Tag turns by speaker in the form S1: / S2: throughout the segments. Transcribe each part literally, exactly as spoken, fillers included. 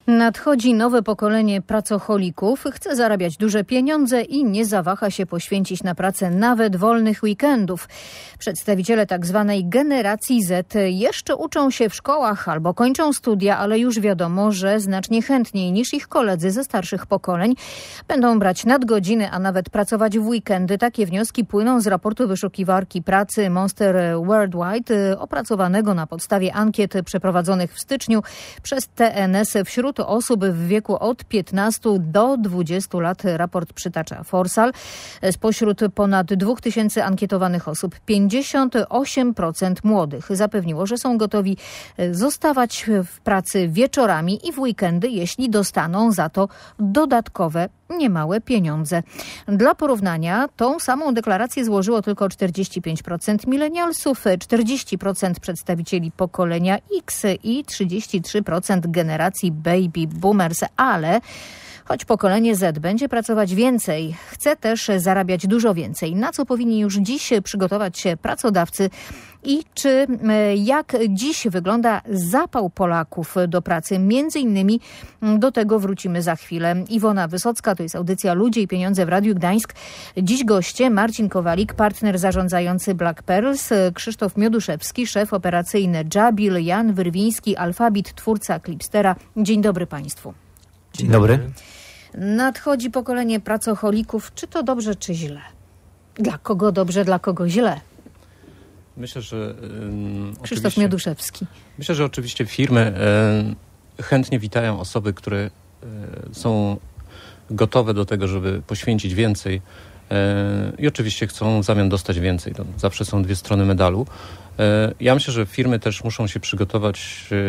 S1: Nadchodzi nowe pokolenie pracocholików, chce zarabiać duże pieniądze i nie zawaha się poświęcić na pracę nawet wolnych weekendów. Przedstawiciele tzw. generacji Z jeszcze uczą się w szkołach albo kończą studia, ale już wiadomo, że znacznie chętniej niż ich koledzy ze starszych pokoleń będą brać nadgodziny, a nawet pracować w weekendy. Takie wnioski płyną z raportu wyszukiwarki pracy Monster Worldwide, opracowanego na podstawie ankiet przeprowadzonych w styczniu przez T N S wśród osób w wieku od piętnastu do dwudziestu lat. Raport przytacza Forsal. Spośród ponad dwóch tysięcy ankietowanych osób pięćdziesiąt osiem procent młodych zapewniło, że są gotowi zostawać w pracy wieczorami i w weekendy, jeśli dostaną za to dodatkowe niemałe pieniądze. Dla porównania tą samą deklarację złożyło tylko czterdzieści pięć procent milenialsów, czterdzieści procent przedstawicieli pokolenia X i trzydzieści trzy procent generacji baby boomers, ale choć pokolenie Z będzie pracować więcej, chce też zarabiać dużo więcej. Na co powinni już dziś przygotować się pracodawcy i czy jak dziś wygląda zapał Polaków do pracy? Między innymi do tego wrócimy za chwilę. Iwona Wysocka, to jest audycja Ludzie i Pieniądze w Radiu Gdańsk. Dziś goście Marcin Kowalik, partner zarządzający Black Pearls, Krzysztof Mioduszewski, szef operacyjny Jabil, Jan Wyrwiński, Alfabit, twórca Clipstera. Dzień dobry Państwu.
S2: Dzień dobry.
S1: Nadchodzi pokolenie pracocholików. Czy to dobrze, czy źle? Dla kogo dobrze, dla kogo źle?
S3: Myślę, że... Yy,
S1: Krzysztof Mioduszewski.
S3: Myślę, że oczywiście firmy yy, chętnie witają osoby, które yy, są gotowe do tego, żeby poświęcić więcej yy, i oczywiście chcą w zamian dostać więcej. To zawsze są dwie strony medalu. Yy, ja myślę, że firmy też muszą się przygotować yy,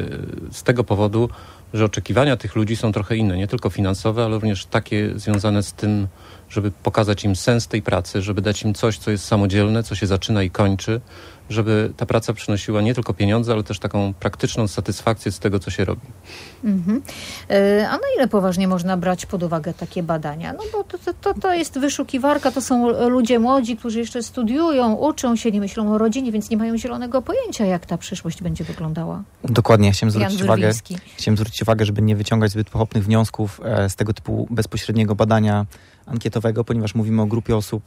S3: z tego powodu, że oczekiwania tych ludzi są trochę inne, nie tylko finansowe, ale również takie związane z tym, żeby pokazać im sens tej pracy, żeby dać im coś, co jest samodzielne, co się zaczyna i kończy, żeby ta praca przynosiła nie tylko pieniądze, ale też taką praktyczną satysfakcję z tego, co się robi.
S1: Mhm. A na ile poważnie można brać pod uwagę takie badania? No bo to, to, to jest wyszukiwarka, to są ludzie młodzi, którzy jeszcze studiują, uczą się, nie myślą o rodzinie, więc nie mają zielonego pojęcia, jak ta przyszłość będzie wyglądała.
S2: Dokładnie, chciałem zwrócić uwagę, chciałem zwrócić uwagę, żeby nie wyciągać zbyt pochopnych wniosków z tego typu bezpośredniego badania ankietowego, ponieważ mówimy o grupie osób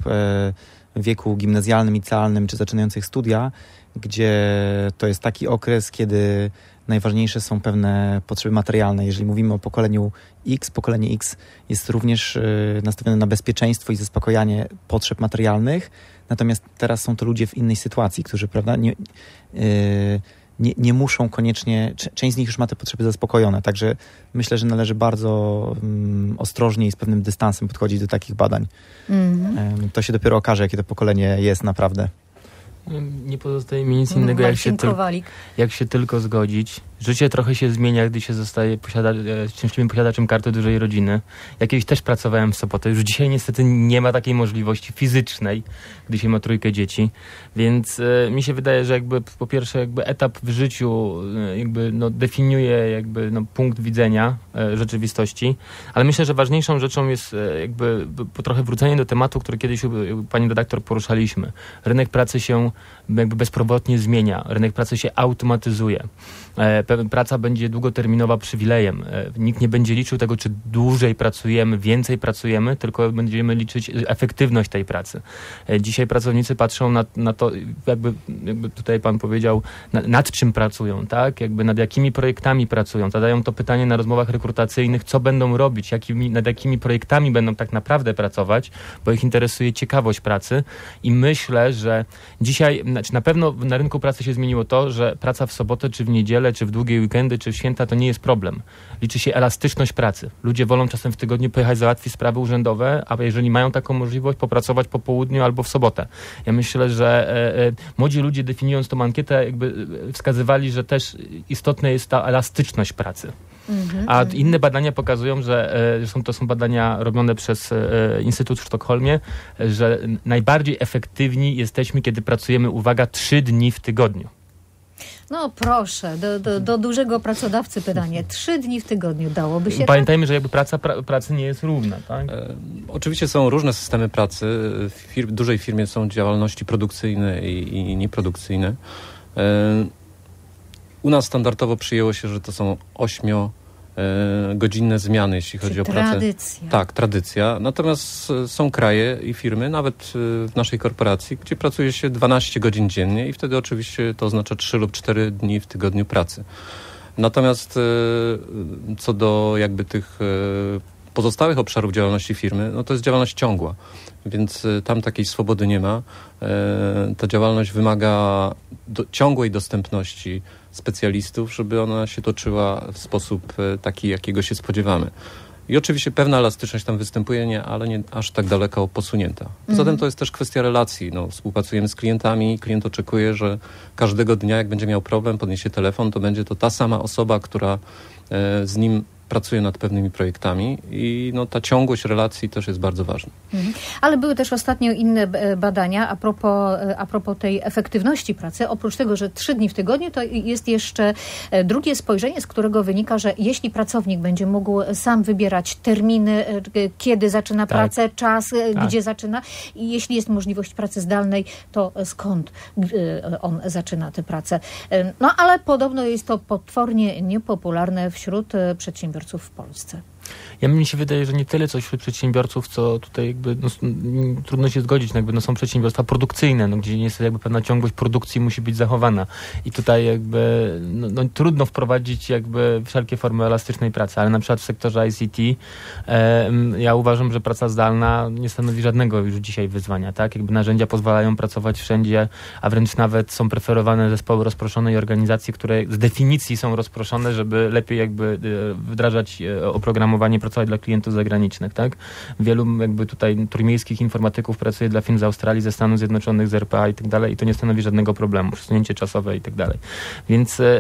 S2: w wieku gimnazjalnym, licealnym czy zaczynających studia, gdzie to jest taki okres, kiedy najważniejsze są pewne potrzeby materialne. Jeżeli mówimy o pokoleniu X, pokolenie X jest również nastawione na bezpieczeństwo i zaspokojanie potrzeb materialnych, natomiast teraz są to ludzie w innej sytuacji, którzy, prawda, nie, yy, nie, nie muszą koniecznie, część z nich już ma te potrzeby zaspokojone, także myślę, że należy bardzo um, ostrożnie i z pewnym dystansem podchodzić do takich badań. Mm-hmm. Um, to się dopiero okaże, jakie to pokolenie jest naprawdę.
S4: Nie pozostaje mi nic innego, jak się, tyl- jak się tylko zgodzić. Życie trochę się zmienia, gdy się zostaje posiada- szczęśliwym posiadaczem karty dużej rodziny. Ja kiedyś też pracowałem w Sopotę. Już dzisiaj niestety nie ma takiej możliwości fizycznej, gdy się ma trójkę dzieci. Więc e, mi się wydaje, że jakby po pierwsze jakby etap w życiu e, jakby no, definiuje jakby no, punkt widzenia e, rzeczywistości. Ale myślę, że ważniejszą rzeczą jest e, jakby b, trochę wrócenie do tematu, który kiedyś jakby, pani redaktor poruszaliśmy. Rynek pracy się jakby bezpowrotnie zmienia. Rynek pracy się automatyzuje. E, praca będzie długoterminowa przywilejem. E, nikt nie będzie liczył tego, czy dłużej pracujemy, więcej pracujemy, tylko będziemy liczyć efektywność tej pracy. E, dzisiaj pracownicy patrzą na, na to, jakby, jakby tutaj pan powiedział, na, nad czym pracują, tak? Jakby nad jakimi projektami pracują. Zadają to pytanie na rozmowach rekrutacyjnych, co będą robić, jakimi, nad jakimi projektami będą tak naprawdę pracować, bo ich interesuje ciekawość pracy i myślę, że dzisiaj, znaczy na pewno na rynku pracy się zmieniło to, że praca w sobotę, czy w niedzielę, czy w długie weekendy, czy w święta to nie jest problem. Liczy się elastyczność pracy. Ludzie wolą czasem w tygodniu pojechać załatwić sprawy urzędowe, a jeżeli mają taką możliwość, popracować po południu albo w sobotę. Ja myślę, że e, e, młodzi ludzie, definiując tą ankietę, jakby wskazywali, że też istotna jest ta elastyczność pracy. Mm-hmm, A mm-hmm. inne badania pokazują, że e, są, to są badania robione przez e, Instytut w Sztokholmie, e, że najbardziej efektywni jesteśmy, kiedy pracujemy, uwaga, trzy dni w tygodniu.
S1: No proszę, do, do, do dużego pracodawcy pytanie. Trzy dni w tygodniu dałoby się.
S4: Pamiętajmy,
S1: tak?
S4: że jakby praca pra, pracy nie jest równa, tak?
S3: E, oczywiście są różne systemy pracy. W fir- dużej firmie są działalności produkcyjne i, i nieprodukcyjne. E, u nas standardowo przyjęło się, że to są ośmio godzinne zmiany, jeśli chodzi
S1: Czy
S3: o pracę.
S1: Tradycja.
S3: Tak, tradycja. Natomiast są kraje i firmy, nawet w naszej korporacji, gdzie pracuje się dwanaście godzin dziennie i wtedy oczywiście to oznacza trzy lub cztery dni w tygodniu pracy. Natomiast co do jakby tych pozostałych obszarów działalności firmy, no to jest działalność ciągła, więc tam takiej swobody nie ma. Ta działalność wymaga do, ciągłej dostępności specjalistów, żeby ona się toczyła w sposób taki, jakiego się spodziewamy. I oczywiście pewna elastyczność tam występuje, nie, ale nie aż tak daleko posunięta. Poza tym to jest też kwestia relacji. No, współpracujemy z klientami, klient oczekuje, że każdego dnia, jak będzie miał problem, podniesie telefon, to będzie to ta sama osoba, która e, z nim pracuje nad pewnymi projektami i no, ta ciągłość relacji też jest bardzo ważna.
S1: Mhm. Ale były też ostatnio inne badania a propos, a propos tej efektywności pracy. Oprócz tego, że trzy dni w tygodniu, to jest jeszcze drugie spojrzenie, z którego wynika, że jeśli pracownik będzie mógł sam wybierać terminy, kiedy zaczyna tak. pracę, czas, tak. gdzie zaczyna i jeśli jest możliwość pracy zdalnej, to skąd on zaczyna tę pracę. No ale podobno jest to potwornie niepopularne wśród przedsiębiorców w Polsce.
S4: Ja mi się wydaje, że nie tyle coś wśród przedsiębiorców, co tutaj jakby no, trudno się zgodzić, no, jakby no, są przedsiębiorstwa produkcyjne, no, gdzie jest jakby pewna ciągłość produkcji musi być zachowana. I tutaj jakby no, no, trudno wprowadzić jakby wszelkie formy elastycznej pracy, ale na przykład w sektorze I C T e, ja uważam, że praca zdalna nie stanowi żadnego już dzisiaj wyzwania, tak? Jakby narzędzia pozwalają pracować wszędzie, a wręcz nawet są preferowane zespoły rozproszone i organizacje, które z definicji są rozproszone, żeby lepiej jakby e, wdrażać e, oprogramowanie, pracować dla klientów zagranicznych, tak? Wielu jakby tutaj trójmiejskich informatyków pracuje dla firm z Australii, ze Stanów Zjednoczonych, z R P A i tak dalej i to nie stanowi żadnego problemu, przesunięcie czasowe i tak dalej. Więc e,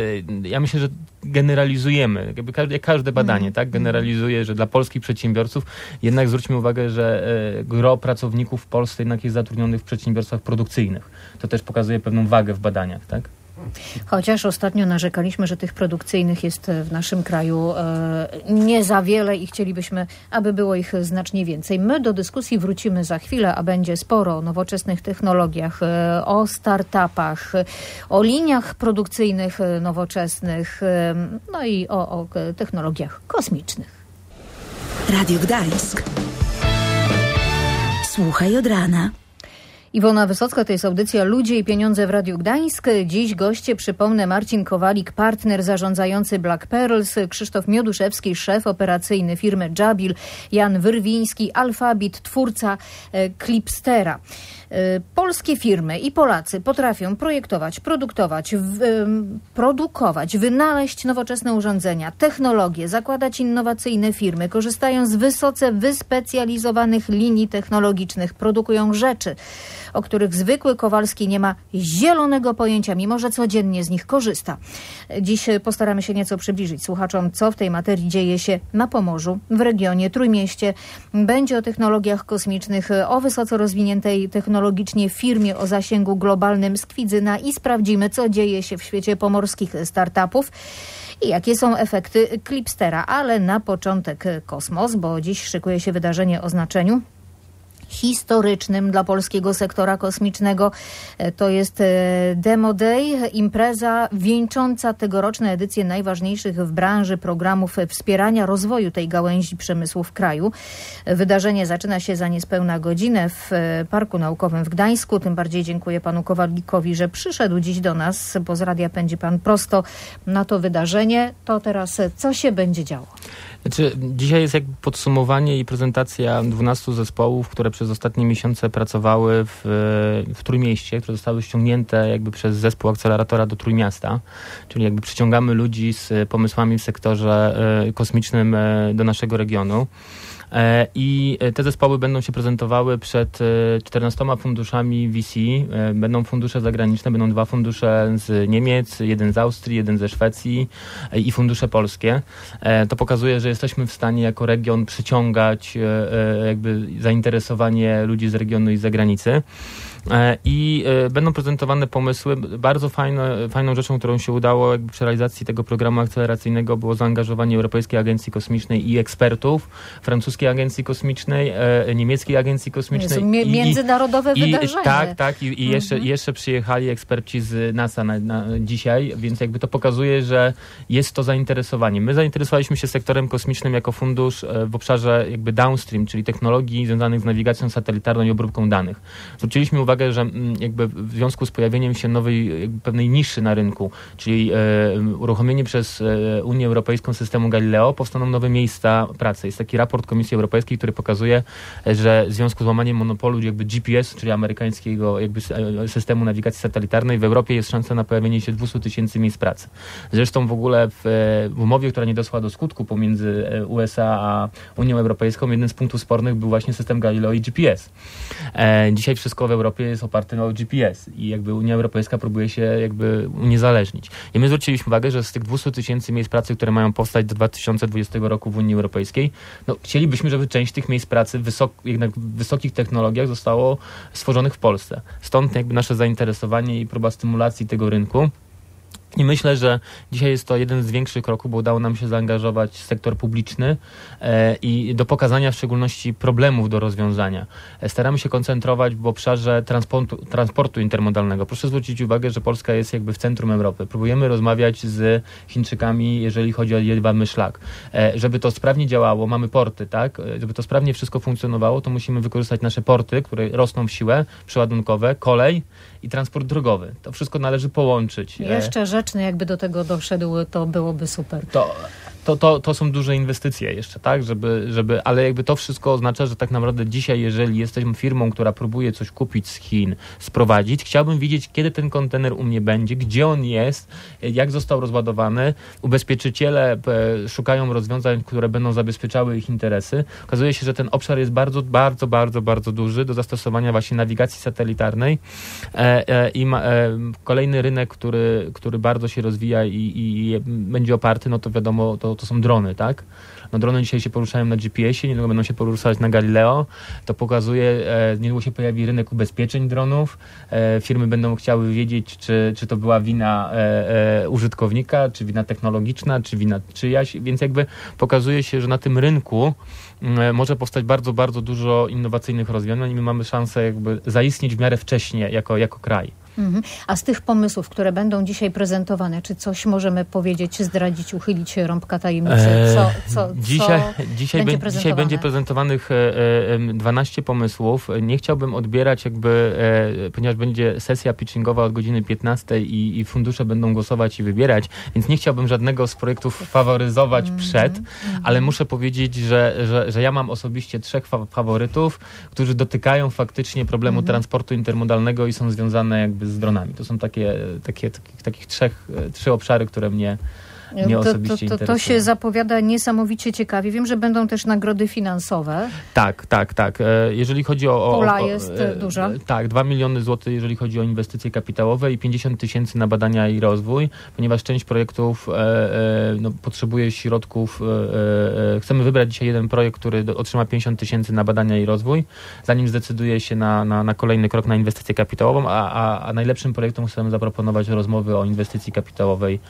S4: ja myślę, że generalizujemy, jakby każde, każde badanie, mm. tak? Generalizuje, że dla polskich przedsiębiorców jednak zwróćmy uwagę, że e, gro pracowników w Polsce jednak jest zatrudnionych w przedsiębiorstwach produkcyjnych. To też pokazuje pewną wagę w badaniach, tak?
S1: Chociaż ostatnio narzekaliśmy, że tych produkcyjnych jest w naszym kraju e, nie za wiele i chcielibyśmy, aby było ich znacznie więcej. My do dyskusji wrócimy za chwilę, a będzie sporo o nowoczesnych technologiach, e, o startupach, o liniach produkcyjnych nowoczesnych, e, no i o, o technologiach kosmicznych.
S5: Radio Gdańsk. Słuchaj od rana.
S1: Iwona Wysocka, to jest audycja Ludzie i Pieniądze w Radiu Gdańsk. Dziś goście, przypomnę, Marcin Kowalik, partner zarządzający Black Pearls, Krzysztof Mioduszewski, szef operacyjny firmy Jabil, Jan Wyrwiński, Alfabit, twórca e, Clipstera. E, polskie firmy i Polacy potrafią projektować, produktować, w, e, produkować, wynaleźć nowoczesne urządzenia, technologie, zakładać innowacyjne firmy, korzystają z wysoce wyspecjalizowanych linii technologicznych, produkują rzeczy, o których zwykły Kowalski nie ma zielonego pojęcia, mimo że codziennie z nich korzysta. Dziś postaramy się nieco przybliżyć słuchaczom, co w tej materii dzieje się na Pomorzu, w regionie Trójmieście. Będzie o technologiach kosmicznych, o wysoce rozwiniętej technologicznie firmie o zasięgu globalnym z Kwidzyna i sprawdzimy, co dzieje się w świecie pomorskich startupów i jakie są efekty Clipstera. Ale na początek kosmos, bo dziś szykuje się wydarzenie o znaczeniu historycznym dla polskiego sektora kosmicznego. To jest Demo Day, impreza wieńcząca tegoroczne edycje najważniejszych w branży programów wspierania rozwoju tej gałęzi przemysłu w kraju. Wydarzenie zaczyna się za niespełna godzinę w Parku Naukowym w Gdańsku. Tym bardziej dziękuję panu Kowalikowi, że przyszedł dziś do nas, bo z radia pędzi pan prosto na to wydarzenie. To teraz co się będzie działo?
S4: Znaczy, dzisiaj jest jakby podsumowanie i prezentacja dwunastu zespołów, które przez ostatnie miesiące pracowały w, w Trójmieście, które zostały ściągnięte jakby przez zespół akceleratora do Trójmiasta, czyli jakby przyciągamy ludzi z pomysłami w sektorze e, kosmicznym e, do naszego regionu. I te zespoły będą się prezentowały przed czternastoma funduszami V C. Będą fundusze zagraniczne, będą dwa fundusze z Niemiec, jeden z Austrii, jeden ze Szwecji i fundusze polskie. To pokazuje, że jesteśmy w stanie jako region przyciągać jakby zainteresowanie ludzi z regionu i z zagranicy. I będą prezentowane pomysły. Bardzo fajne, fajną rzeczą, którą się udało jakby przy realizacji tego programu akceleracyjnego było zaangażowanie Europejskiej Agencji Kosmicznej i ekspertów, francuskiej agencji kosmicznej, niemieckiej agencji kosmicznej.
S1: Jezu, mie- międzynarodowe
S4: i,
S1: wydarzenie.
S4: I, tak, tak. I, i
S1: mhm.
S4: jeszcze, jeszcze przyjechali eksperci z NASA na, na dzisiaj, więc jakby to pokazuje, że jest to zainteresowanie. My zainteresowaliśmy się sektorem kosmicznym jako fundusz w obszarze jakby downstream, czyli technologii związanych z nawigacją satelitarną i obróbką danych. Zwróciliśmy uwagę, że jakby w związku z pojawieniem się nowej jakby pewnej niszy na rynku, czyli e, uruchomienie przez e, Unię Europejską systemu Galileo, powstaną nowe miejsca pracy. Jest taki raport Komisji Europejskiej, który pokazuje, że w związku z łamaniem monopolu jakby G P S, czyli amerykańskiego jakby systemu nawigacji satelitarnej, w Europie jest szansa na pojawienie się dwieście tysięcy miejsc pracy. Zresztą w ogóle w, w umowie, która nie doszła do skutku pomiędzy U S A a Unią Europejską, jednym z punktów spornych był właśnie system Galileo i G P S. E, dzisiaj wszystko w Europie jest oparte na G P S i jakby Unia Europejska próbuje się jakby uniezależnić. I my zwróciliśmy uwagę, że z tych dwieście tysięcy miejsc pracy, które mają powstać do dwa tysiące dwudziestego roku w Unii Europejskiej, no chcielibyśmy, żeby część tych miejsc pracy w wysok, jednak w wysokich technologiach zostało stworzonych w Polsce. Stąd jakby nasze zainteresowanie i próba stymulacji tego rynku. I myślę, że dzisiaj jest to jeden z większych kroków, bo udało nam się zaangażować sektor publiczny e, i do pokazania w szczególności problemów do rozwiązania. E, staramy się koncentrować w obszarze transportu, transportu intermodalnego. Proszę zwrócić uwagę, że Polska jest jakby w centrum Europy. Próbujemy rozmawiać z Chińczykami, jeżeli chodzi o jedwabny szlak. E, żeby to sprawnie działało, mamy porty, tak? E, żeby to sprawnie wszystko funkcjonowało, to musimy wykorzystać nasze porty, które rosną w siłę, przeładunkowe, kolej i transport drogowy. To wszystko należy połączyć.
S1: Jeszcze rzeczny, jakby do tego doszedł, to byłoby super.
S4: To, to, to, to są duże inwestycje jeszcze, tak? Żeby, żeby, ale jakby to wszystko oznacza, że tak naprawdę dzisiaj, jeżeli jesteśmy firmą, która próbuje coś kupić z Chin, sprowadzić, chciałbym wiedzieć, kiedy ten kontener u mnie będzie, gdzie on jest, jak został rozładowany. Ubezpieczyciele e, szukają rozwiązań, które będą zabezpieczały ich interesy. Okazuje się, że ten obszar jest bardzo, bardzo, bardzo, bardzo duży do zastosowania właśnie nawigacji satelitarnej e, e, i ma, e, kolejny rynek, który, który bardzo się rozwija i, i, i będzie oparty, no to wiadomo, to, to są drony, tak? No drony dzisiaj się poruszają na G P S ie, niedługo będą się poruszać na Galileo. To pokazuje, e, niedługo się pojawi rynek ubezpieczeń dronów. E, firmy będą chciały wiedzieć, czy, czy to była wina e, e, użytkownika, czy wina technologiczna, czy wina czyjaś, więc jakby pokazuje się, że na tym rynku e, może powstać bardzo, bardzo dużo innowacyjnych rozwiązań i my mamy szansę jakby zaistnieć w miarę wcześnie jako, jako kraj.
S1: Mhm. A z tych pomysłów, które będą dzisiaj prezentowane, czy coś możemy powiedzieć, zdradzić, uchylić rąbka tajemnicy? Co, co,
S4: dzisiaj,
S1: co
S4: dzisiaj,
S1: będzie
S4: be, dzisiaj będzie prezentowanych dwanaście pomysłów. Nie chciałbym odbierać jakby, e, ponieważ będzie sesja pitchingowa od godziny piętnastej i, i fundusze będą głosować i wybierać, więc nie chciałbym żadnego z projektów faworyzować mm, przed, mm. ale muszę powiedzieć, że, że, że ja mam osobiście trzech fa- faworytów, którzy dotykają faktycznie problemu mm. transportu intermodalnego i są związane jakby z dronami. To są takie, takie, takich, takich trzech, trzy obszary, które mnie, mnie
S1: to,
S4: osobiście
S1: to, to,
S4: interesują.
S1: To się zapowiada niesamowicie ciekawie. Wiem, że będą też nagrody finansowe.
S4: Tak, tak, tak. Jeżeli chodzi o... o
S1: Pula
S4: o,
S1: jest duża.
S4: Tak, dwa miliony złotych, jeżeli chodzi o inwestycje kapitałowe i pięćdziesiąt tysięcy na badania i rozwój, ponieważ część projektów e, e, no, potrzebuje środków. E, e, chcemy wybrać dzisiaj jeden projekt, który do, otrzyma pięćdziesiąt tysięcy na badania i rozwój, zanim zdecyduje się na, na, na kolejny krok na inwestycję kapitałową, a, a, a najlepszym projektom chcemy zaproponować rozmowy o inwestycji kapitałowej.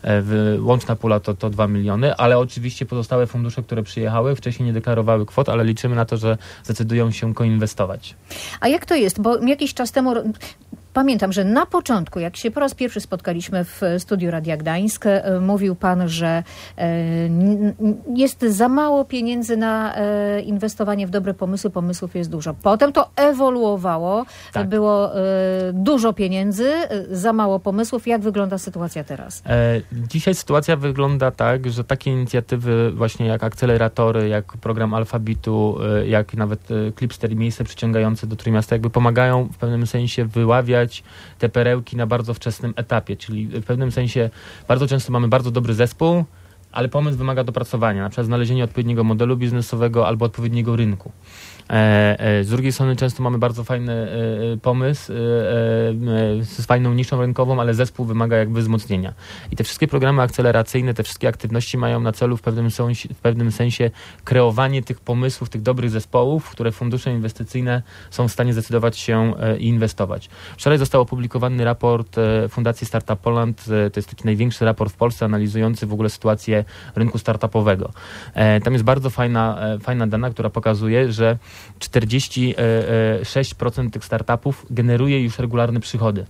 S4: W, łączna pula to, to dwa miliony, ale oczywiście pozostałe fundusze, które przyjechały, wcześniej nie deklarowały kwot, ale liczymy na to, że zdecydują się koinwestować.
S1: A jak to jest? Bo jakiś czas temu... Pamiętam, że na początku, jak się po raz pierwszy spotkaliśmy w studiu Radia Gdańsk, mówił pan, że jest za mało pieniędzy na inwestowanie w dobre pomysły, pomysłów jest dużo. Potem to ewoluowało, tak. Było dużo pieniędzy, za mało pomysłów. Jak wygląda sytuacja teraz?
S4: Dzisiaj sytuacja wygląda tak, że takie inicjatywy właśnie jak akceleratory, jak program Alfabitu, jak nawet Clipster i miejsce przyciągające do Trójmiasta jakby pomagają w pewnym sensie wyławiać te perełki na bardzo wczesnym etapie, czyli w pewnym sensie bardzo często mamy bardzo dobry zespół, ale pomysł wymaga dopracowania, na przykład znalezienia odpowiedniego modelu biznesowego albo odpowiedniego rynku. Z drugiej strony często mamy bardzo fajny pomysł z fajną niszą rynkową, ale zespół wymaga jakby wzmocnienia. I te wszystkie programy akceleracyjne, te wszystkie aktywności mają na celu w pewnym sensie, w pewnym sensie kreowanie tych pomysłów, tych dobrych zespołów, w które fundusze inwestycyjne są w stanie zdecydować się i inwestować. Wczoraj został opublikowany raport Fundacji Startup Poland. To jest taki największy raport w Polsce analizujący w ogóle sytuację rynku startupowego. Tam jest bardzo fajna, fajna dana, która pokazuje, że czterdzieści sześć procent tych startupów generuje już regularne przychody.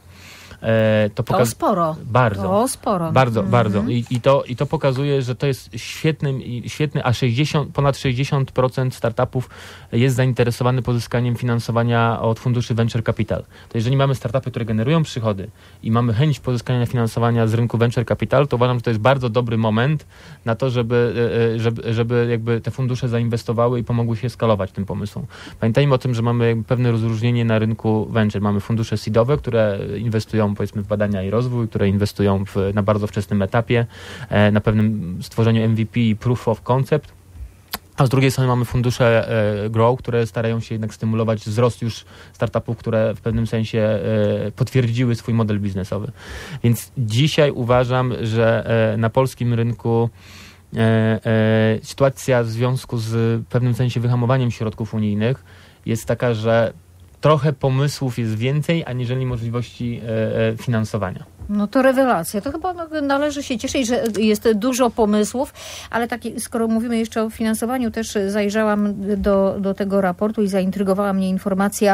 S1: To, pokaz... to sporo.
S4: Bardzo.
S1: To sporo.
S4: Bardzo,
S1: mhm.
S4: bardzo. I, i, to, I to pokazuje, że to jest świetny, świetny a sześćdziesiąt, ponad sześćdziesiąt procent startupów jest zainteresowanych pozyskaniem finansowania od funduszy Venture Capital. To jeżeli mamy startupy, które generują przychody i mamy chęć pozyskania finansowania z rynku Venture Capital, to uważam, że to jest bardzo dobry moment na to, żeby, żeby, żeby jakby te fundusze zainwestowały i pomogły się skalować tym pomysłom. Pamiętajmy o tym, że mamy pewne rozróżnienie na rynku venture. Mamy fundusze seedowe, które inwestują powiedzmy w badania i rozwój, które inwestują w, na bardzo wczesnym etapie, e, na pewnym stworzeniu M V P i Proof of Concept, a z drugiej strony mamy fundusze e, Grow, które starają się jednak stymulować wzrost już startupów, które w pewnym sensie e, potwierdziły swój model biznesowy. Więc dzisiaj uważam, że e, na polskim rynku e, e, sytuacja w związku z w pewnym sensie wyhamowaniem środków unijnych jest taka, że trochę pomysłów jest więcej, aniżeli możliwości e, finansowania.
S1: No to rewelacja. To chyba należy się cieszyć, że jest dużo pomysłów, ale taki, skoro mówimy jeszcze o finansowaniu, też zajrzałam do, do tego raportu i zaintrygowała mnie informacja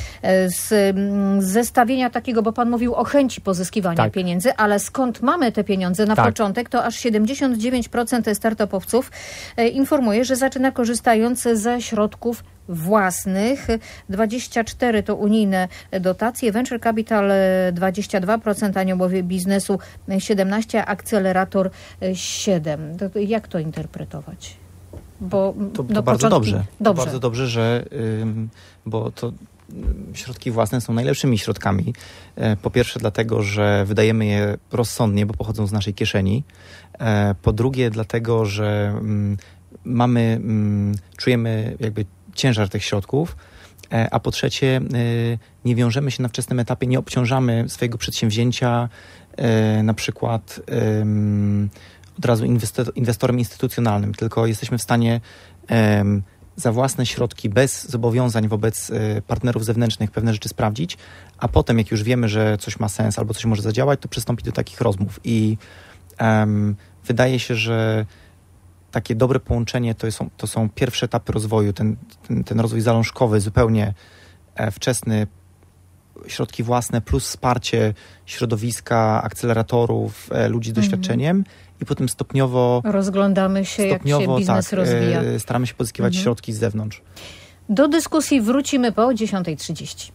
S1: z zestawienia takiego, bo pan mówił o chęci pozyskiwania tak. pieniędzy, ale skąd mamy te pieniądze na tak. początek, to aż siedemdziesiąt dziewięć procent startupowców informuje, że zaczyna korzystając ze środków własnych, dwadzieścia cztery procent to unijne dotacje, Venture Capital dwadzieścia dwa procent, aniołowie biznesu siedemnaście procent, akcelerator siedem procent. To jak to interpretować? Bo
S2: to, to bardzo dobrze. dobrze. To bardzo dobrze, że ym, bo to środki własne są najlepszymi środkami. Po pierwsze dlatego, że wydajemy je rozsądnie, bo pochodzą z naszej kieszeni. Po drugie dlatego, że mamy, czujemy jakby ciężar tych środków, a po trzecie nie wiążemy się na wczesnym etapie, nie obciążamy swojego przedsięwzięcia na przykład od razu inwestorem instytucjonalnym, tylko jesteśmy w stanie za własne środki, bez zobowiązań wobec partnerów zewnętrznych pewne rzeczy sprawdzić, a potem jak już wiemy, że coś ma sens albo coś może zadziałać, to przystąpić do takich rozmów. I um, wydaje się, że takie dobre połączenie to są, to są pierwsze etapy rozwoju, ten, ten, ten rozwój zalążkowy, zupełnie e, wczesny, środki własne plus wsparcie środowiska, akceleratorów, e, ludzi z doświadczeniem mm. i potem stopniowo
S1: rozglądamy się, stopniowo, jak się biznes
S2: tak,
S1: rozwija.
S2: E, staramy się pozyskiwać mm. środki z zewnątrz.
S1: Do dyskusji wrócimy po dziesiąta trzydzieści.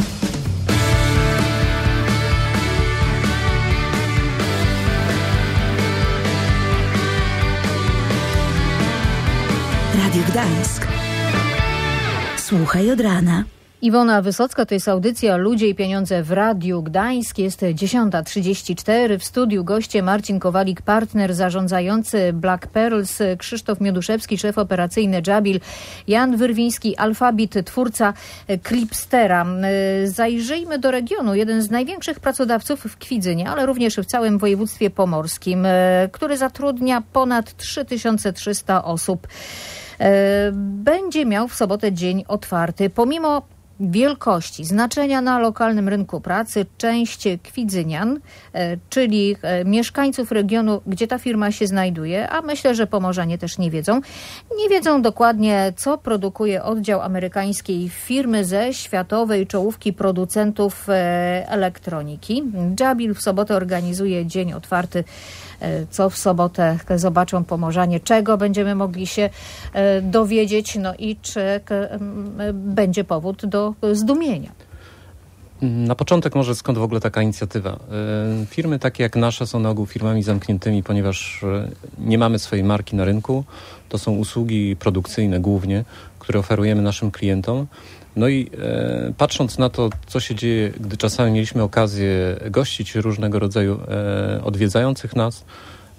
S5: Radio Gdańsk. Słuchaj od rana.
S1: Iwona Wysocka, to jest audycja Ludzie i Pieniądze w Radiu Gdańsk. Jest dziesiąta trzydzieści cztery. W studiu goście Marcin Kowalik, partner zarządzający Black Pearls, Krzysztof Mioduszewski, szef operacyjny Jabil, Jan Wyrwiński, Alfabit, twórca Clipstera. Zajrzyjmy do regionu. Jeden z największych pracodawców w Kwidzynie, ale również w całym województwie pomorskim, który zatrudnia ponad trzy tysiące trzysta osób. Będzie miał w sobotę dzień otwarty. Pomimo wielkości, znaczenia na lokalnym rynku pracy, część kwidzynian, czyli mieszkańców regionu, gdzie ta firma się znajduje, a myślę, że Pomorzanie też nie wiedzą, nie wiedzą dokładnie, co produkuje oddział amerykańskiej firmy ze światowej czołówki producentów elektroniki. Jabil w sobotę organizuje dzień otwarty. Co w sobotę zobaczą Pomorzanie, czego będziemy mogli się dowiedzieć, no i czy będzie powód do zdumienia.
S3: Na początek może skąd w ogóle taka inicjatywa? Firmy takie jak nasza są na ogół firmami zamkniętymi, ponieważ nie mamy swojej marki na rynku. To są usługi produkcyjne głównie, które oferujemy naszym klientom. No i e, patrząc na to, co się dzieje, gdy czasami mieliśmy okazję gościć różnego rodzaju e, odwiedzających nas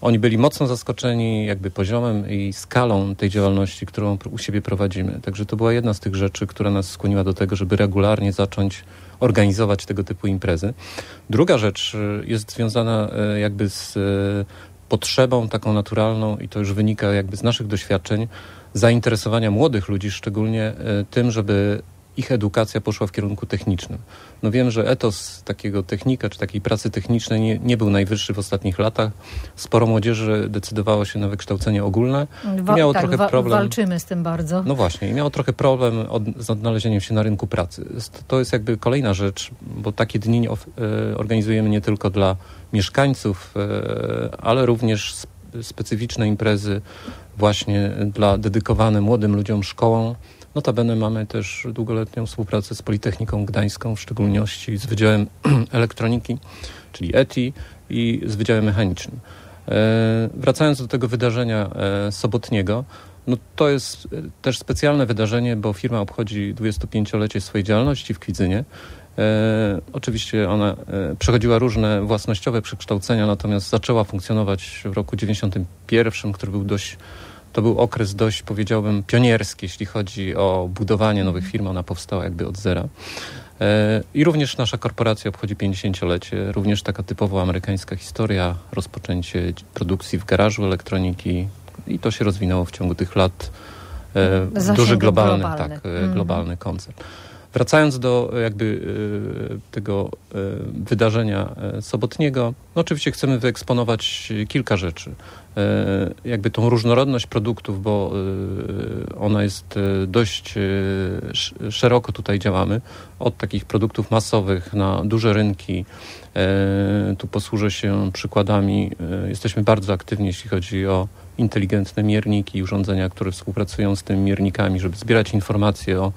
S3: oni byli mocno zaskoczeni jakby poziomem i skalą tej działalności, którą u siebie prowadzimy. Także to była jedna z tych rzeczy, która nas skłoniła do tego, żeby regularnie zacząć organizować tego typu imprezy. Druga rzecz jest związana jakby z potrzebą taką naturalną i to już wynika jakby z naszych doświadczeń, zainteresowania młodych ludzi szczególnie tym, żeby ich edukacja poszła w kierunku technicznym. No wiem, że etos takiego technika, czy takiej pracy technicznej nie, nie był najwyższy w ostatnich latach. Sporo młodzieży decydowało się na wykształcenie ogólne.
S1: Wa-
S3: miało
S1: tak,
S3: trochę
S1: wa-
S3: problem.
S1: walczymy z tym bardzo.
S3: No właśnie, i miało trochę problem od, z odnalezieniem się na rynku pracy. To jest jakby kolejna rzecz, bo takie dni of, e, organizujemy nie tylko dla mieszkańców, e, ale również sp- specyficzne imprezy właśnie dla dedykowane młodym ludziom szkołą. Notabene mamy też długoletnią współpracę z Politechniką Gdańską, w szczególności z Wydziałem Elektroniki, czyli E T I i z Wydziałem Mechanicznym. E, wracając do tego wydarzenia e, sobotniego, no to jest też specjalne wydarzenie, bo firma obchodzi dwudziestopięciolecie swojej działalności w Kwidzynie. E, oczywiście ona e, przechodziła różne własnościowe przekształcenia, natomiast zaczęła funkcjonować w roku dziewięćdziesiątym pierwszym, który był dość To był okres dość, powiedziałbym, pionierski, jeśli chodzi o budowanie nowych firm. Ona powstała jakby od zera. E, I również nasza korporacja obchodzi pięćdziesięciolecie. Również taka typowo amerykańska historia, rozpoczęcie produkcji w garażu elektroniki i to się rozwinęło w ciągu tych lat. E, duży globalny,
S1: globalny.
S3: tak, mm. globalny koncern. Wracając do jakby y, tego y, wydarzenia y, sobotniego, no oczywiście chcemy wyeksponować kilka rzeczy. Y, jakby tą różnorodność produktów, bo y, ona jest y, dość y, szeroko tutaj działamy. Od takich produktów masowych na duże rynki. Y, tu posłużę się przykładami. Y, jesteśmy bardzo aktywni, jeśli chodzi o inteligentne mierniki i urządzenia, które współpracują z tymi miernikami, żeby zbierać informacje o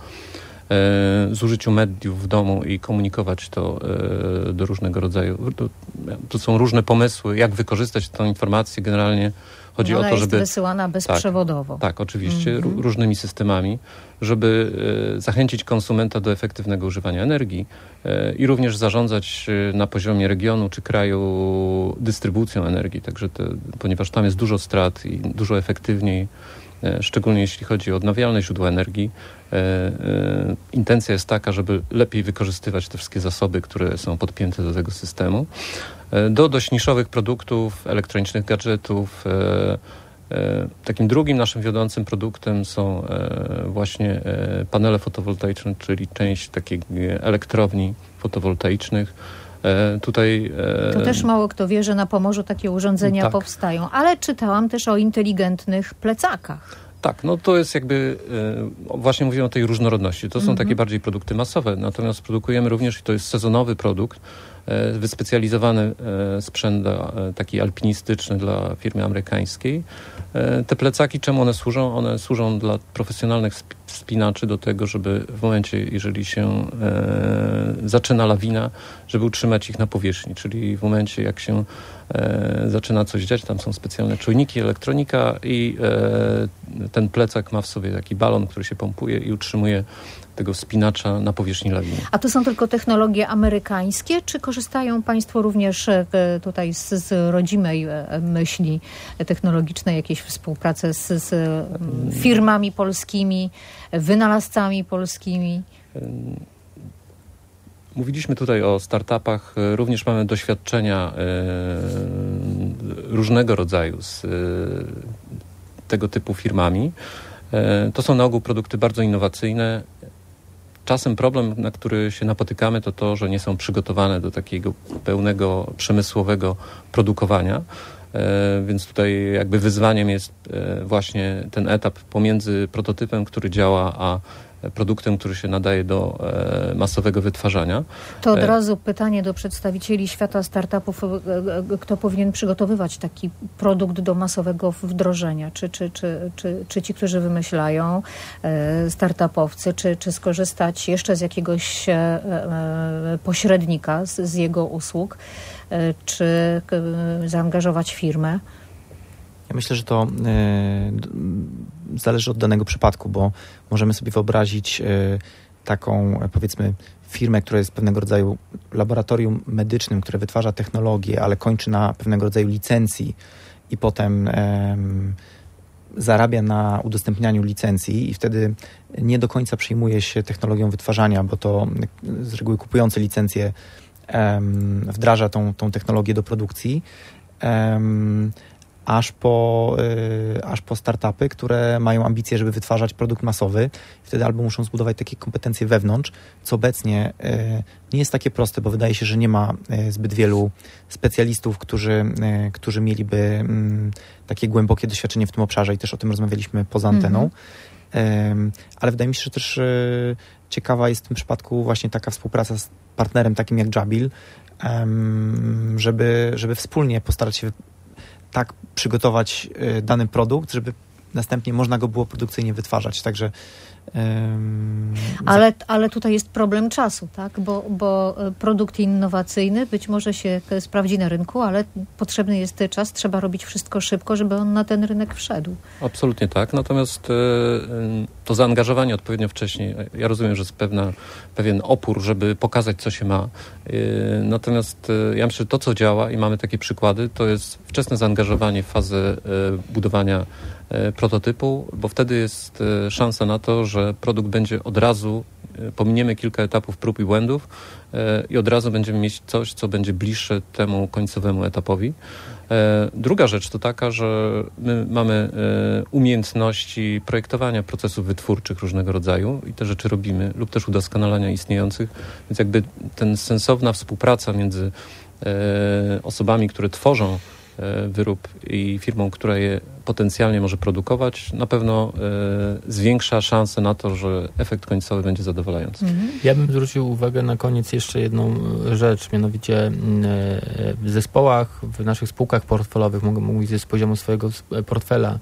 S3: zużyciu mediów w domu i komunikować to do różnego rodzaju. To, to są różne pomysły, jak wykorzystać tę informację. Generalnie chodzi
S1: Ona
S3: o to,
S1: jest
S3: żeby...
S1: wysyłana bezprzewodowo.
S3: Tak, tak oczywiście,
S1: Mm-hmm.
S3: różnymi systemami, żeby zachęcić konsumenta do efektywnego używania energii i również zarządzać na poziomie regionu czy kraju dystrybucją energii. Także te, ponieważ tam jest dużo strat i dużo efektywniej, szczególnie jeśli chodzi o odnawialne źródła energii. E, e, intencja jest taka, żeby lepiej wykorzystywać te wszystkie zasoby, które są podpięte do tego systemu. E, do dość niszowych produktów, elektronicznych gadżetów. E, e, takim drugim naszym wiodącym produktem są e, właśnie e, panele fotowoltaiczne, czyli część takiej elektrowni fotowoltaicznych. E, tutaj, e,
S1: to też mało kto wie, że na Pomorzu takie urządzenia
S3: tak.
S1: powstają. Ale czytałam też o inteligentnych plecakach.
S3: Tak, no to jest jakby, e, właśnie mówimy o tej różnorodności. To są mm-hmm. takie bardziej produkty masowe, natomiast produkujemy również, i to jest sezonowy produkt, e, wyspecjalizowany e, sprzęt e, taki alpinistyczny dla firmy amerykańskiej. E, te plecaki, czemu one służą? One służą dla profesjonalnych sp- wspinaczy do tego, żeby w momencie, jeżeli się e, zaczyna lawina, żeby utrzymać ich na powierzchni, czyli w momencie, jak się e, zaczyna coś dziać, tam są specjalne czujniki, elektronika i e, ten plecak ma w sobie taki balon, który się pompuje i utrzymuje tego wspinacza na powierzchni lawiny.
S1: A to są tylko technologie amerykańskie, czy korzystają Państwo również tutaj z, z rodzimej myśli technologicznej, jakieś współprace z, z firmami polskimi, wynalazcami polskimi?
S3: Mówiliśmy tutaj o startupach. Również mamy doświadczenia e, różnego rodzaju z e, tego typu firmami. E, to są na ogół produkty bardzo innowacyjne. Czasem problem, na który się napotykamy, to to, że nie są przygotowane do takiego pełnego przemysłowego produkowania. E, więc tutaj jakby wyzwaniem jest e, właśnie ten etap pomiędzy prototypem, który działa, a produktem, który się nadaje do e, masowego wytwarzania.
S1: To od razu pytanie do przedstawicieli świata startupów. Kto powinien przygotowywać taki produkt do masowego wdrożenia? Czy, czy, czy, czy, czy ci, którzy wymyślają, e, startupowcy, czy, czy skorzystać jeszcze z jakiegoś e, e, pośrednika, z, z jego usług, e, czy e, zaangażować firmę?
S2: Ja myślę, że to y, zależy od danego przypadku, bo możemy sobie wyobrazić y, taką, powiedzmy, firmę, która jest pewnego rodzaju laboratorium medycznym, które wytwarza technologię, ale kończy na pewnego rodzaju licencji i potem em, zarabia na udostępnianiu licencji i wtedy nie do końca przyjmuje się technologią wytwarzania, bo to z reguły kupujący licencję em, wdraża tą, tą technologię do produkcji, em, aż po, y, aż po startupy, które mają ambicje, żeby wytwarzać produkt masowy. Wtedy albo muszą zbudować takie kompetencje wewnątrz, co obecnie y, nie jest takie proste, bo wydaje się, że nie ma y, zbyt wielu specjalistów, którzy, y, którzy mieliby y, takie głębokie doświadczenie w tym obszarze i też o tym rozmawialiśmy poza anteną. Mm-hmm. Y, ale wydaje mi się, że też y, ciekawa jest w tym przypadku właśnie taka współpraca z partnerem takim jak Jabil, y, żeby, żeby wspólnie postarać się tak przygotować y, dany produkt, żeby następnie można go było produkcyjnie wytwarzać. Także ym,
S1: ale, ale tutaj jest problem czasu, tak? Bo, bo produkt innowacyjny być może się sprawdzi na rynku, ale potrzebny jest czas, trzeba robić wszystko szybko, żeby on na ten rynek wszedł.
S3: Absolutnie tak, natomiast y, to zaangażowanie odpowiednio wcześniej, ja rozumiem, że jest pewna, pewien opór, żeby pokazać, co się ma. Y, natomiast y, ja myślę, że to, co działa i mamy takie przykłady, to jest wczesne zaangażowanie w fazę y, budowania y, prototypu, bo wtedy jest y, szansa na to, że produkt będzie od razu, y, pominiemy kilka etapów prób i błędów y, i od razu będziemy mieć coś, co będzie bliższe temu końcowemu etapowi. Druga rzecz to taka, że my mamy umiejętności projektowania procesów wytwórczych różnego rodzaju i te rzeczy robimy, lub też udoskonalania istniejących, więc jakby ten sensowna współpraca między osobami, które tworzą wyrób i firmą, która je potencjalnie może produkować, na pewno y, zwiększa szanse na to, że efekt końcowy będzie zadowalający. Mhm.
S4: Ja bym zwrócił uwagę na koniec jeszcze jedną rzecz, mianowicie y, w zespołach, w naszych spółkach portfelowych, mogę mówić z poziomu swojego portfela,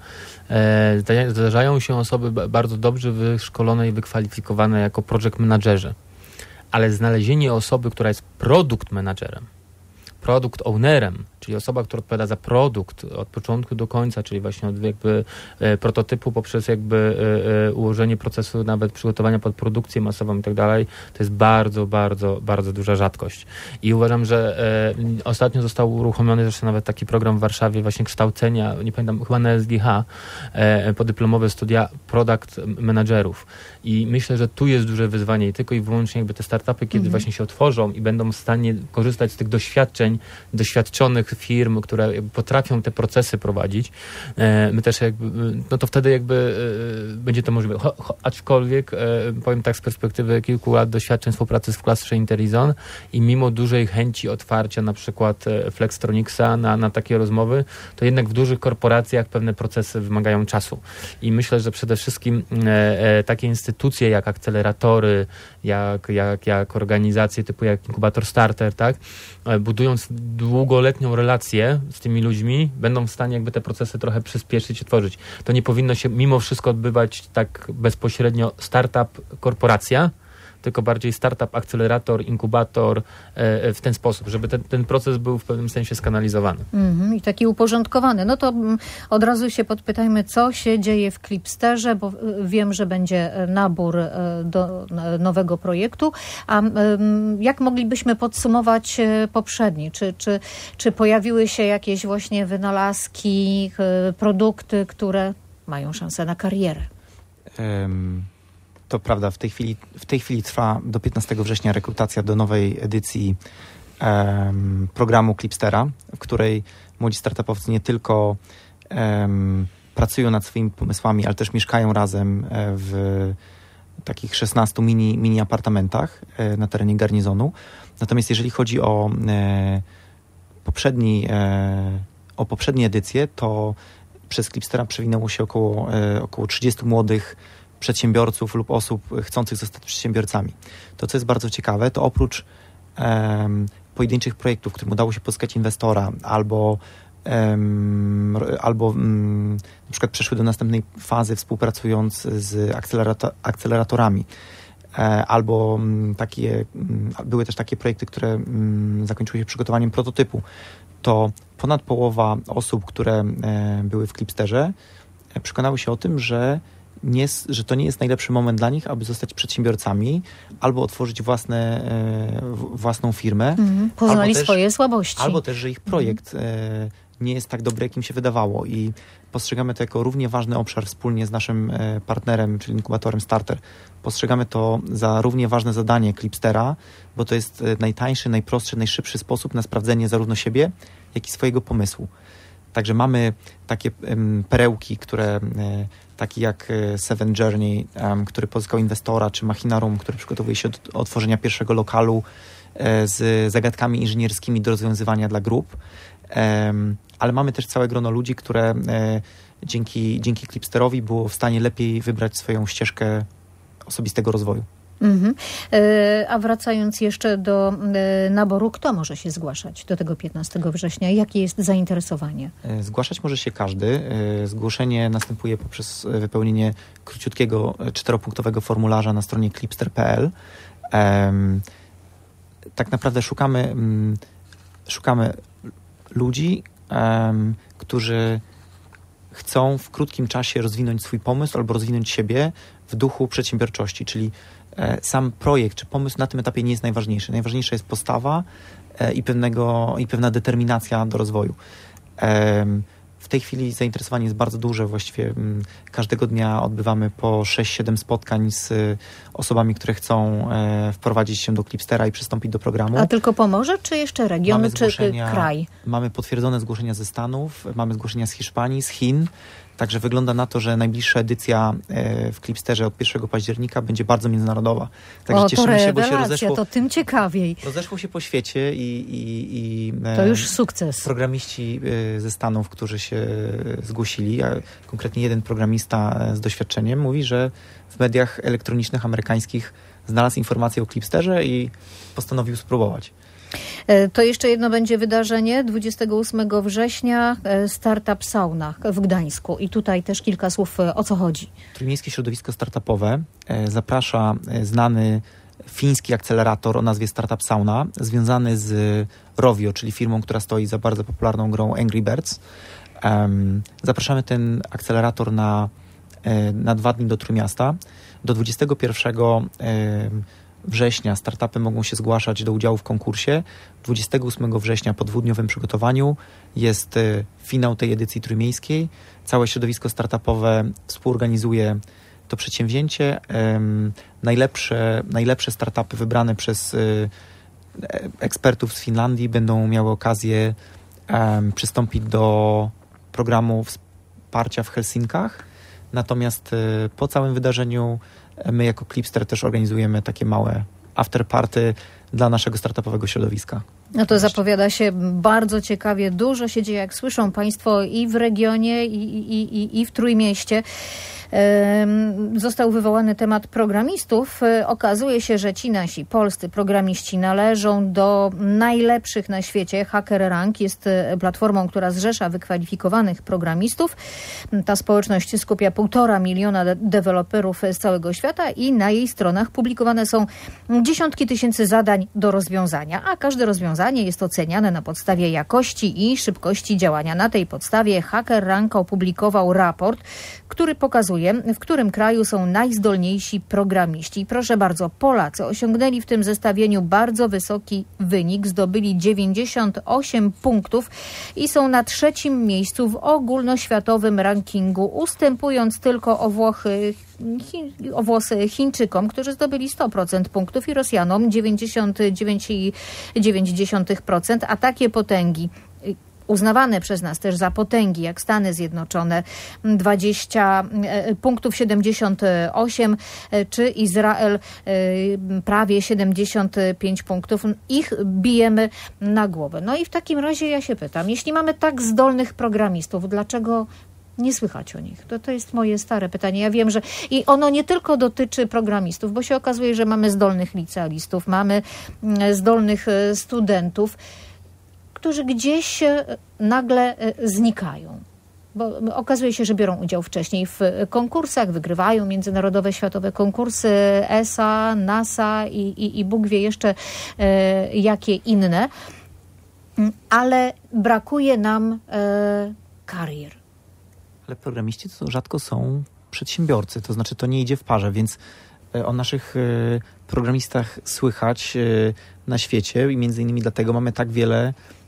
S4: y, zdarzają się osoby bardzo dobrze wyszkolone i wykwalifikowane jako project managerzy, ale znalezienie osoby, która jest produkt managerem, produkt ownerem, czyli osoba, która odpowiada za produkt od początku do końca, czyli właśnie od jakby e, prototypu poprzez jakby e, e, ułożenie procesu nawet przygotowania pod produkcję masową i tak dalej, to jest bardzo, bardzo, bardzo duża rzadkość. I uważam, że e, ostatnio został uruchomiony zresztą nawet taki program w Warszawie właśnie kształcenia, nie pamiętam, chyba na S G H, e, podyplomowe studia product managerów. I myślę, że tu jest duże wyzwanie i tylko i wyłącznie jakby te startupy, kiedy mm-hmm. właśnie się otworzą i będą w stanie korzystać z tych doświadczeń, doświadczonych firm, które potrafią te procesy prowadzić, e, my też jakby, no to wtedy jakby e, będzie to możliwe. Cho, cho, aczkolwiek, e, powiem tak z perspektywy kilku lat doświadczeń współpracy z Cluster Interizon i mimo dużej chęci otwarcia na przykład Flextronixa na, na takie rozmowy, to jednak w dużych korporacjach pewne procesy wymagają czasu. I myślę, że przede wszystkim e, e, takie instytucje jak akceleratory, jak, jak, jak organizacje typu jak Inkubator Starter, tak, e, budując długoletnią relację z tymi ludźmi, będą w stanie jakby te procesy trochę przyspieszyć i tworzyć. To nie powinno się mimo wszystko odbywać tak bezpośrednio startup, korporacja, tylko bardziej startup, akcelerator, inkubator e, w ten sposób, żeby ten, ten proces był w pewnym sensie skanalizowany. Mm-hmm,
S1: i taki uporządkowany. No to m, od razu się podpytajmy, co się dzieje w Clipsterze, bo y, wiem, że będzie nabór y, do y, nowego projektu. A y, jak moglibyśmy podsumować y, poprzedni? Czy, czy, czy pojawiły się jakieś właśnie wynalazki, y, produkty, które mają szansę na karierę?
S2: Um. To prawda, w tej chwili, w tej chwili trwa do piętnastego września rekrutacja do nowej edycji um, programu Clipstera, w której młodzi startupowcy nie tylko um, pracują nad swoimi pomysłami, ale też mieszkają razem w takich szesnastu mini, mini apartamentach na terenie garnizonu. Natomiast jeżeli chodzi o, e, poprzedni, e, o poprzednie edycje, to przez Clipstera przewinęło się około, e, około trzydziestu młodych przedsiębiorców lub osób chcących zostać przedsiębiorcami. To, co jest bardzo ciekawe, to oprócz um, pojedynczych projektów, którym udało się pozyskać inwestora, albo, um, albo um, na przykład przeszły do następnej fazy współpracując z akcelerator, akceleratorami, e, albo um, takie, um, były też takie projekty, które um, zakończyły się przygotowaniem prototypu, to ponad połowa osób, które e, były w Clipsterze, e, przekonały się o tym, że Nie, że to nie jest najlepszy moment dla nich, aby zostać przedsiębiorcami albo otworzyć własne, e, własną firmę.
S1: Mm, poznali też, swoje słabości.
S2: Albo też, że ich projekt mm. e, nie jest tak dobre, jakim się wydawało i postrzegamy to jako równie ważny obszar wspólnie z naszym partnerem, czyli inkubatorem Starter. Postrzegamy to za równie ważne zadanie Clipstera, bo to jest najtańszy, najprostszy, najszybszy sposób na sprawdzenie zarówno siebie, jak i swojego pomysłu. Także mamy takie um, perełki, które um, taki jak Seven Journey, um, który pozyskał inwestora, czy Machinarum, który przygotowuje się do otworzenia pierwszego lokalu e, z zagadkami inżynierskimi do rozwiązywania dla grup. Um, ale mamy też całe grono ludzi, które e, dzięki, dzięki Clipsterowi było w stanie lepiej wybrać swoją ścieżkę osobistego rozwoju.
S1: Mm-hmm. E, a wracając jeszcze do e, naboru, kto może się zgłaszać do tego piętnastego września? Jakie jest zainteresowanie?
S2: E, zgłaszać może się każdy. E, zgłoszenie następuje poprzez wypełnienie króciutkiego, czteropunktowego formularza na stronie clipster kropka p l. E, tak naprawdę szukamy, m, szukamy ludzi, e, którzy chcą w krótkim czasie rozwinąć swój pomysł albo rozwinąć siebie w duchu przedsiębiorczości, czyli sam projekt czy pomysł na tym etapie nie jest najważniejszy. Najważniejsza jest postawa i, pewnego, i pewna determinacja do rozwoju. W tej chwili zainteresowanie jest bardzo duże. Właściwie każdego dnia odbywamy po sześć siedem spotkań z osobami, które chcą wprowadzić się do Clipstera i przystąpić do programu.
S1: A tylko Pomorze, czy jeszcze regiony, czy kraj?
S2: Mamy potwierdzone zgłoszenia ze Stanów, mamy zgłoszenia z Hiszpanii, z Chin. Także wygląda na to, że najbliższa edycja w Clipsterze od pierwszego października będzie bardzo międzynarodowa. Także
S1: o,
S2: cieszymy
S1: to
S2: się, bo się rozeszło,
S1: to tym ciekawiej.
S2: Rozeszło się po świecie i, i, i
S1: to już sukces.
S2: Programiści ze Stanów, którzy się zgłosili, a konkretnie jeden programista z doświadczeniem mówi, że w mediach elektronicznych amerykańskich znalazł informację o Clipsterze i postanowił spróbować.
S1: To jeszcze jedno będzie wydarzenie dwudziestego ósmego września, Startup Sauna w Gdańsku. I tutaj też kilka słów, o co chodzi.
S2: Trójmiejskie Środowisko Startupowe zaprasza znany fiński akcelerator o nazwie Startup Sauna, związany z Rovio, czyli firmą, która stoi za bardzo popularną grą Angry Birds. Zapraszamy ten akcelerator na, na dwa dni do Trójmiasta. Do dwudziestego pierwszego września startupy mogą się zgłaszać do udziału w konkursie. dwudziestego ósmego września po dwudniowym przygotowaniu jest finał tej edycji trójmiejskiej. Całe środowisko startupowe współorganizuje to przedsięwzięcie. Najlepsze, najlepsze startupy wybrane przez ekspertów z Finlandii będą miały okazję przystąpić do programu wsparcia w Helsinkach. Natomiast po całym wydarzeniu my jako Clipster też organizujemy takie małe afterparty dla naszego startupowego środowiska.
S1: No to zapowiada się bardzo ciekawie. Dużo się dzieje, jak słyszą Państwo, i w regionie, i, i, i, i w Trójmieście. Został wywołany temat programistów. Okazuje się, że ci nasi polscy programiści należą do najlepszych na świecie. HackerRank jest platformą, która zrzesza wykwalifikowanych programistów. Ta społeczność skupia półtora miliona de- deweloperów z całego świata i na jej stronach publikowane są dziesiątki tysięcy zadań do rozwiązania, a każde rozwiązanie jest oceniane na podstawie jakości i szybkości działania. Na tej podstawie HackerRank opublikował raport, który pokazuje, w którym kraju są najzdolniejsi programiści. I proszę bardzo, Polacy osiągnęli w tym zestawieniu bardzo wysoki wynik, zdobyli dziewięćdziesiąt osiem punktów i są na trzecim miejscu w ogólnoświatowym rankingu, ustępując tylko o Włochy, Chi, o włosy Chińczykom, którzy zdobyli sto procent punktów, i Rosjanom dziewięćdziesiąt dziewięć przecinek dziewięć procent, a takie potęgi uznawane przez nas też za potęgi, jak Stany Zjednoczone, dwadzieścia punktów, siedemdziesiąt osiem, czy Izrael prawie siedemdziesiąt pięć punktów. Ich bijemy na głowę. No i w takim razie ja się pytam, jeśli mamy tak zdolnych programistów, dlaczego nie słychać o nich? To, to jest moje stare pytanie. Ja wiem, że i ono nie tylko dotyczy programistów, bo się okazuje, że mamy zdolnych licealistów, mamy zdolnych studentów, którzy gdzieś nagle znikają. Bo okazuje się, że biorą udział wcześniej w konkursach, wygrywają międzynarodowe, światowe konkursy, E S A, NASA i, i, i Bóg wie jeszcze e, jakie inne. Ale brakuje nam e, karier.
S2: Ale programiści to rzadko są przedsiębiorcy, to znaczy to nie idzie w parze, więc o naszych programistach słychać na świecie i między innymi dlatego mamy tak wiele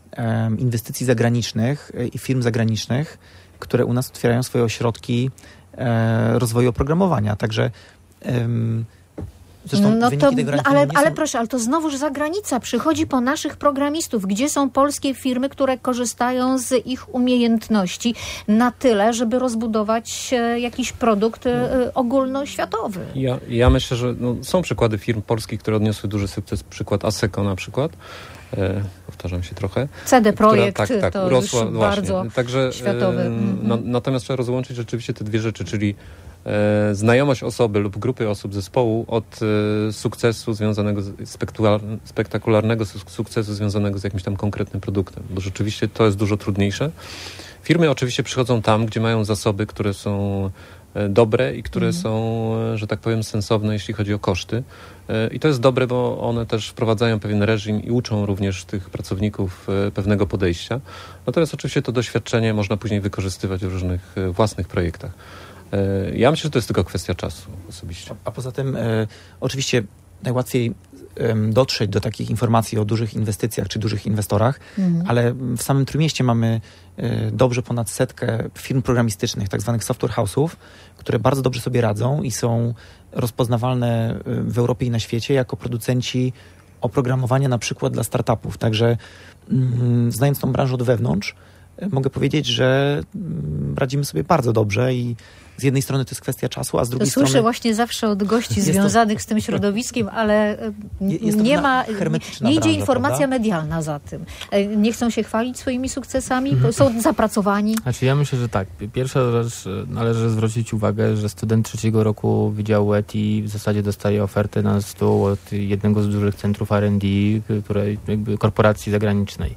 S2: um, inwestycji zagranicznych i firm zagranicznych, które u nas otwierają swoje ośrodki e, rozwoju oprogramowania. Także um, Zresztą
S1: no to, ale,
S2: są...
S1: ale proszę, ale to znowuż zagranica przychodzi po naszych programistów. Gdzie są polskie firmy, które korzystają z ich umiejętności na tyle, żeby rozbudować jakiś produkt no. ogólnoświatowy?
S3: Ja, ja myślę, że no, są przykłady firm polskich, które odniosły duży sukces. Przykład Asseco na przykład. E, powtarzam się trochę.
S1: C D Projekt,
S3: która, tak, tak,
S1: to
S3: urosła,
S1: już
S3: właśnie.
S1: bardzo
S3: Także,
S1: światowy.
S3: E, na, natomiast trzeba rozłączyć rzeczywiście te dwie rzeczy, czyli e, znajomość osoby lub grupy osób zespołu od e, sukcesu związanego z spektakular- spektakularnego sukcesu związanego z jakimś tam konkretnym produktem, bo rzeczywiście to jest dużo trudniejsze. Firmy oczywiście przychodzą tam, gdzie mają zasoby, które są dobre i które mm. są, że tak powiem, sensowne, jeśli chodzi o koszty. I to jest dobre, bo one też wprowadzają pewien reżim i uczą również tych pracowników pewnego podejścia. Natomiast oczywiście to doświadczenie można później wykorzystywać w różnych własnych projektach. Ja myślę, że to jest tylko kwestia czasu osobiście.
S2: A, a poza tym e, oczywiście najłatwiej dotrzeć do takich informacji o dużych inwestycjach czy dużych inwestorach, mhm. ale w samym Trójmieście mamy dobrze ponad setkę firm programistycznych, tak zwanych software house'ów, które bardzo dobrze sobie radzą i są rozpoznawalne w Europie i na świecie jako producenci oprogramowania na przykład dla startupów. Także mm, znając tą branżę od wewnątrz, mogę powiedzieć, że radzimy sobie bardzo dobrze i z jednej strony to jest kwestia czasu, a z drugiej
S1: to strony...
S2: Słyszę
S1: właśnie zawsze od gości związanych to... z tym środowiskiem, ale nie ma, nie idzie
S2: branża,
S1: informacja
S2: prawda?
S1: medialna za tym. Nie chcą się chwalić swoimi sukcesami? Są zapracowani?
S4: Znaczy ja myślę, że tak. Pierwsza rzecz, należy zwrócić uwagę, że student trzeciego roku Wydziału E T I w zasadzie dostaje ofertę na stół od jednego z dużych centrów R and D, której jakby korporacji zagranicznej.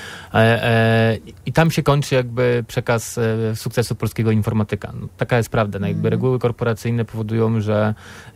S4: I tam się kończy jakby przekaz sukcesu polskiego informatyka. No, taka jest prawda. No, jakby reguły korporacyjne powodują, że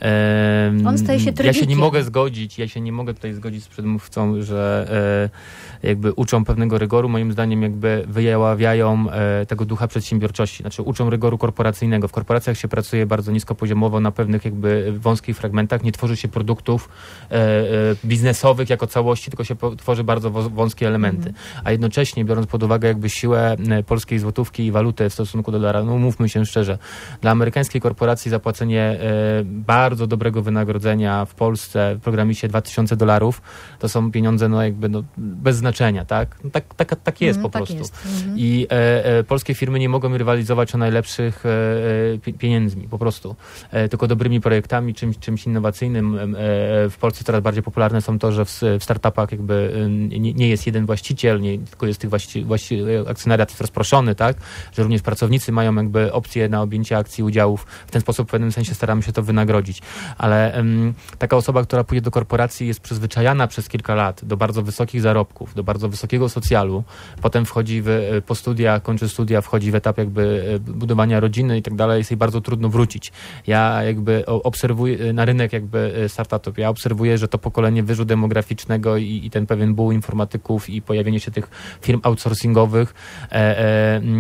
S4: e,
S1: on staje się
S4: ja się nie mogę zgodzić, ja się nie mogę tutaj zgodzić z przedmówcą, że e, jakby uczą pewnego rygoru. Moim zdaniem jakby wyjaławiają e, tego ducha przedsiębiorczości. Znaczy uczą rygoru korporacyjnego. W korporacjach się pracuje bardzo niskopoziomowo na pewnych jakby wąskich fragmentach. Nie tworzy się produktów e, e, biznesowych jako całości, tylko się po, tworzy bardzo wąskie elementy. A jednocześnie, biorąc pod uwagę jakby siłę polskiej złotówki i waluty w stosunku do dolara, no mówmy się szczerze, dla amerykańskiej korporacji zapłacenie e, bardzo dobrego wynagrodzenia w Polsce programiście dwa tysiące dolarów, to są pieniądze no jakby no, bez znaczenia, tak? No, tak, tak, tak jest mm, po tak prostu. Jest. Mm-hmm. I e, e, polskie firmy nie mogą rywalizować o najlepszych e, pieniędzmi, po prostu. E, tylko dobrymi projektami, czymś, czymś innowacyjnym. E, w Polsce coraz bardziej popularne są to, że w, w startupach jakby e, nie, nie jest jeden właściciel, nie, tylko jest tych właści, właści, akcjonariat jest rozproszony, tak? Że również pracownicy mają jakby opcję na objęcie akcji, udziałów. W ten sposób w pewnym sensie staramy się to wynagrodzić. Ale um, taka osoba, która pójdzie do korporacji, jest przyzwyczajana przez kilka lat do bardzo wysokich zarobków, do bardzo wysokiego socjalu, potem wchodzi w, po studiach, kończy studia, wchodzi w etap jakby budowania rodziny i tak dalej, jest jej bardzo trudno wrócić. Ja jakby obserwuję na rynek jakby startupów, ja obserwuję, że to pokolenie wyżu demograficznego i, i ten pewien boom informatyków i pojawienie się tych firm outsourcingowych e, e, e,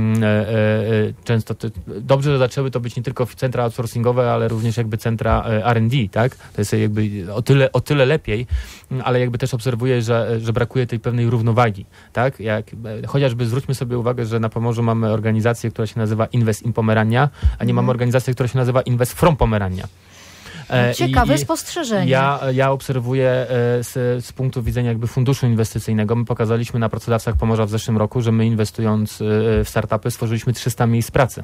S4: e, często to, dobrze, że zaczęły to być nie tylko centra outsourcingowe, ale również jakby centra R and D, tak? To jest jakby o tyle, o tyle lepiej, ale jakby też obserwuję, że, że brakuje tej pewnej równowagi, tak? Jak, chociażby zwróćmy sobie uwagę, że na Pomorzu mamy organizację, która się nazywa Invest in Pomerania, a nie mm. mamy organizację, która się nazywa Invest from Pomerania.
S1: Ciekawe
S4: I,
S1: spostrzeżenie.
S4: Ja, ja obserwuję z, z punktu widzenia jakby funduszu inwestycyjnego. My pokazaliśmy na Pracodawcach Pomorza w zeszłym roku, że my inwestując w startupy stworzyliśmy trzysta miejsc pracy.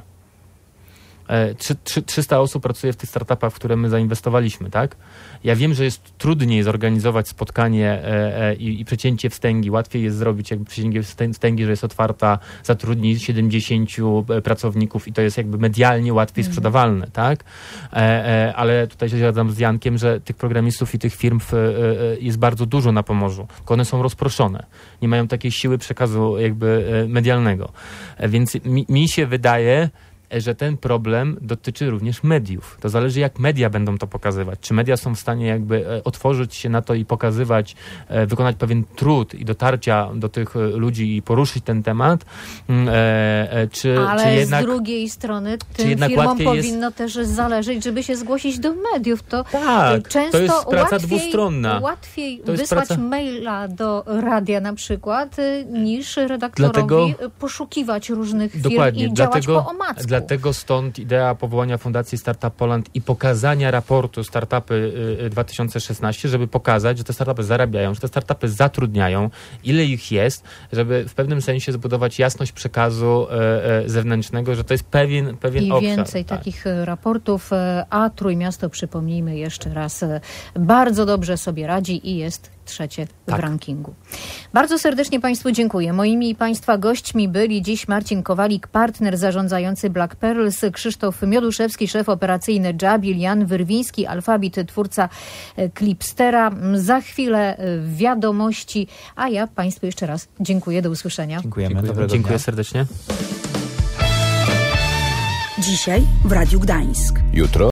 S4: trzysta osób pracuje w tych startupach, w które my zainwestowaliśmy, tak? Ja wiem, że jest trudniej zorganizować spotkanie e, e, i, i przecięcie wstęgi. Łatwiej jest zrobić jakby przecięcie wstęgi, że jest otwarta, zatrudni siedemdziesięciu pracowników i to jest jakby medialnie łatwiej mm. sprzedawalne, tak? E, e, ale tutaj się zgadzam z Jankiem, że tych programistów i tych firm w, e, jest bardzo dużo na Pomorzu, tylko one są rozproszone. Nie mają takiej siły przekazu jakby e, medialnego. E, więc mi, mi się wydaje, że ten problem dotyczy również mediów. To zależy, jak media będą to pokazywać. Czy media są w stanie jakby otworzyć się na to i pokazywać, wykonać pewien trud i dotarcia do tych ludzi i poruszyć ten temat, czy,
S1: Ale
S4: czy jednak...
S1: z drugiej strony tym firmom powinno jest... też zależeć, żeby się zgłosić do mediów. To
S4: tak,
S1: często
S4: to jest praca
S1: łatwiej,
S4: dwustronna.
S1: Łatwiej
S4: to
S1: wysłać
S4: praca...
S1: maila do radia na przykład, niż redaktorowi
S4: dlatego...
S1: poszukiwać różnych
S4: Dokładnie.
S1: firm i działać
S4: dlatego,
S1: po omacku.
S4: Dlatego stąd idea powołania Fundacji Startup Poland i pokazania raportu Startupy dwa tysiące szesnaście, żeby pokazać, że te startupy zarabiają, że te startupy zatrudniają, ile ich jest, żeby w pewnym sensie zbudować jasność przekazu zewnętrznego, że to jest pewien, pewien
S1: I
S4: obszar.
S1: I więcej tak. takich raportów, a Trójmiasto, przypomnijmy jeszcze raz, bardzo dobrze sobie radzi i jest trzecie tak. w rankingu. Bardzo serdecznie Państwu dziękuję. Moimi i Państwa gośćmi byli dziś Marcin Kowalik, partner zarządzający Black Pearls, Krzysztof Mioduszewski, szef operacyjny Jabil, Jan Wyrwiński, Alfabit, twórca Clipstera. Za chwilę wiadomości, a ja Państwu jeszcze raz dziękuję. Do usłyszenia.
S2: Dziękujemy.
S4: Dziękuję, dziękuję serdecznie.
S5: Dzisiaj w Radiu Gdańsk.
S6: Jutro